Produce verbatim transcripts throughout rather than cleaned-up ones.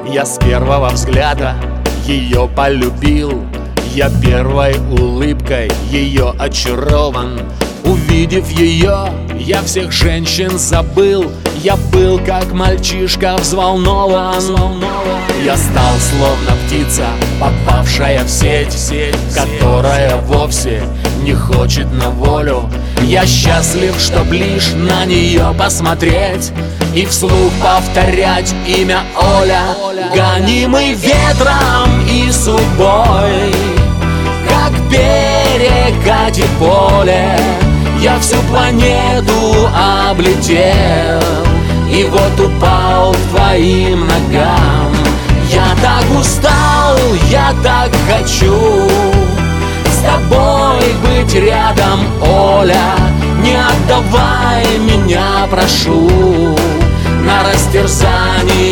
Я с первого взгляда ее полюбил. Я первой улыбкой ее очарован. Увидев ее, я всех женщин забыл. Я был как мальчишка взволнован. Я стал словно птица, попавшая в сеть, сеть, которая вовсе не хочет на волю. Я счастлив, чтоб лишь на нее посмотреть и вслух повторять имя Оля. Гонимый ветром и судьбой, как перекати поле, я всю планету облетел и вот упал к твоим ногам. Я так устал, я так хочу с тобой быть рядом, Оля. Не отдавай меня, прошу, на растерзание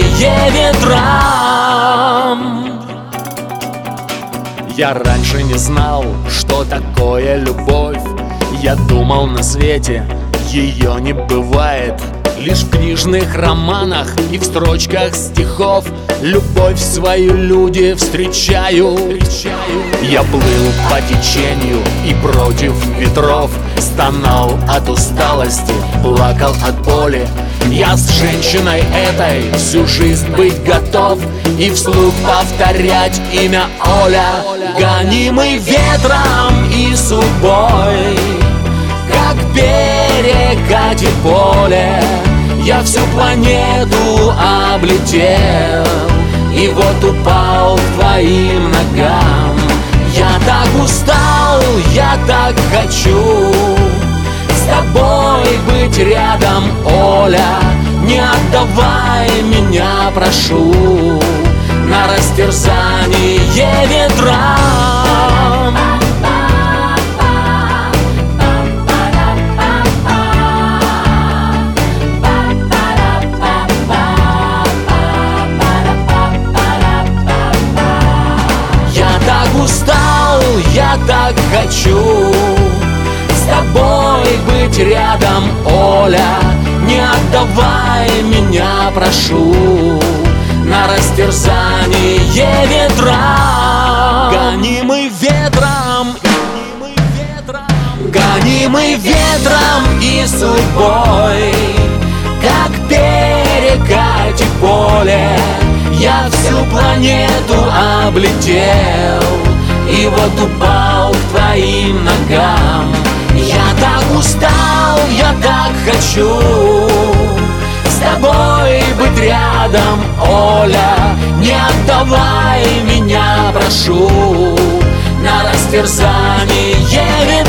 ветрам. Я раньше не знал, что такое любовь. Я думал, на свете ее не бывает. Лишь в книжных романах и в строчках стихов любовь свою люди встречают. Я плыл по течению и против ветров, стонал от усталости, плакал от боли. Я с женщиной этой всю жизнь быть готов и вслух повторять имя Оля. Гонимый ветром и судьбой, как перекати поле, я всю планету облетел и вот упал к твоим ногам. Я так устал, я так хочу с тобой быть рядом, Оля. Не отдавай меня, прошу, на растерзание ветрам. Устал, я так хочу с тобой быть рядом, Оля. Не отдавай меня, прошу, на растерзание ветрам. Гонимый ветром, гонимый ветром и судьбой, как перекати поле, я всю планету облетел и вот упал к твоим ногам. Я так устал, я так хочу с тобой быть рядом, Оля. Не отдавай меня, прошу, на растерзание ветрам.